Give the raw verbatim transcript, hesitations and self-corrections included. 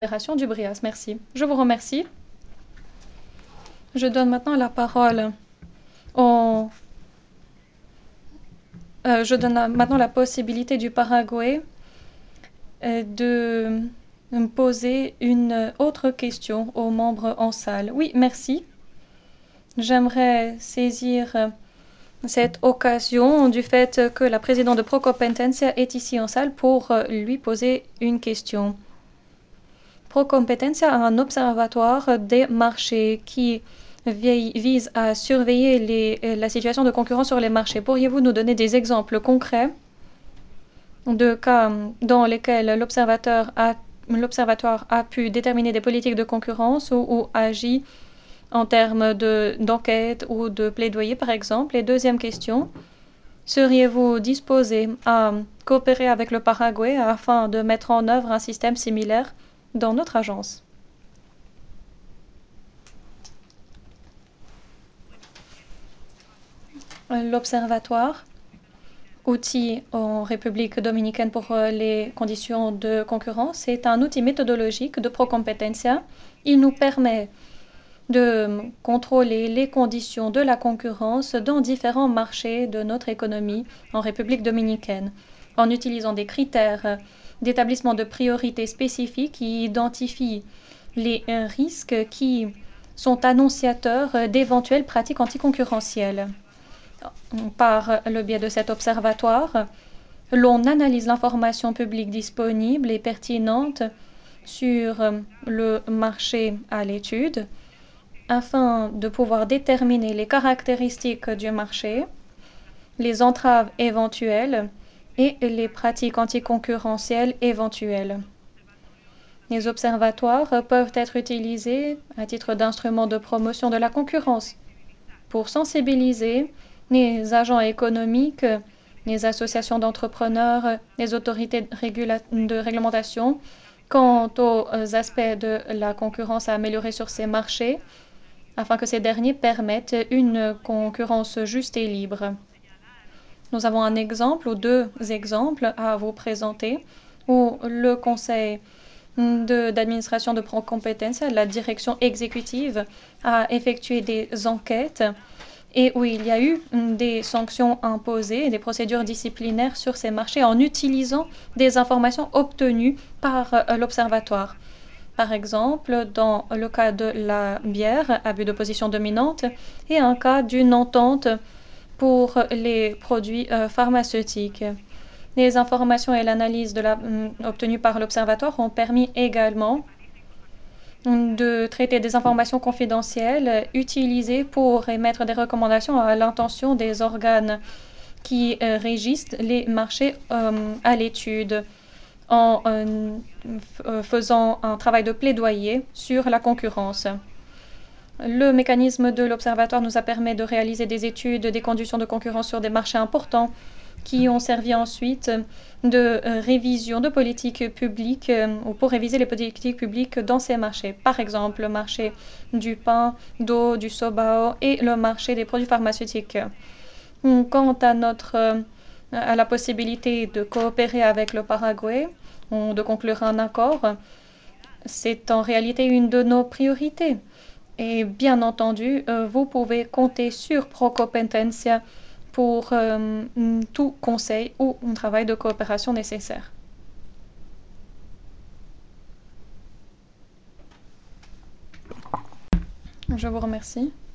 Fédération du Brias. Merci. Je vous remercie. Je donne maintenant la parole au... euh, je donne maintenant la possibilité du Paraguay euh, de me poser une autre question aux membres en salle. Oui, merci. J'aimerais saisir euh, cette occasion du fait que la présidente de Procompetencia est ici en salle pour euh, lui poser une question. Procompetencia a un observatoire des marchés qui vise à surveiller les, la situation de concurrence sur les marchés. Pourriez-vous nous donner des exemples concrets de cas dans lesquels l'observateur a, l'observatoire a pu déterminer des politiques de concurrence ou, ou agit en termes de, d'enquête ou de plaidoyer, par exemple? Et deuxième question, seriez-vous disposé à coopérer avec le Paraguay afin de mettre en œuvre un système similaire dans notre agence? L'Observatoire, outil en République dominicaine pour les conditions de concurrence, est un outil méthodologique de Procompetencia. Il nous permet de contrôler les conditions de la concurrence dans différents marchés de notre économie en République dominicaine, en utilisant des critères d'établissement de priorités spécifiques qui identifient les risques qui sont annonciateurs d'éventuelles pratiques anticoncurrentielles. Par le biais de cet observatoire, l'on analyse l'information publique disponible et pertinente sur le marché à l'étude afin de pouvoir déterminer les caractéristiques du marché, les entraves éventuelles et les pratiques anticoncurrentielles éventuelles. Les observatoires peuvent être utilisés à titre d'instrument de promotion de la concurrence pour sensibiliser les agents économiques, les associations d'entrepreneurs, les autorités de réglementation quant aux aspects de la concurrence à améliorer sur ces marchés afin que ces derniers permettent une concurrence juste et libre. Nous avons un exemple ou deux exemples à vous présenter où le conseil de, d'administration de Procompetencia, la direction exécutive, a effectué des enquêtes et où il y a eu des sanctions imposées et des procédures disciplinaires sur ces marchés en utilisant des informations obtenues par l'Observatoire. Par exemple, dans le cas de la bière, abus de position dominante, et un cas d'une entente pour les produits pharmaceutiques. Les informations et l'analyse de la, obtenues par l'Observatoire ont permis également de traiter des informations confidentielles utilisées pour émettre des recommandations à l'intention des organes qui euh, régissent les marchés euh, à l'étude en euh, faisant un travail de plaidoyer sur la concurrence. Le mécanisme de l'Observatoire nous a permis de réaliser des études des conditions de concurrence sur des marchés importants qui ont servi ensuite de euh, révision de politiques publiques euh, ou pour réviser les politiques publiques dans ces marchés. Par exemple, le marché du pain, d'eau, du sobao et le marché des produits pharmaceutiques. Quant à notre euh, à la possibilité de coopérer avec le Paraguay ou de conclure un accord, c'est en réalité une de nos priorités. Et bien entendu, euh, vous pouvez compter sur Procompetencia pour euh, tout conseil ou un travail de coopération nécessaire. Je vous remercie.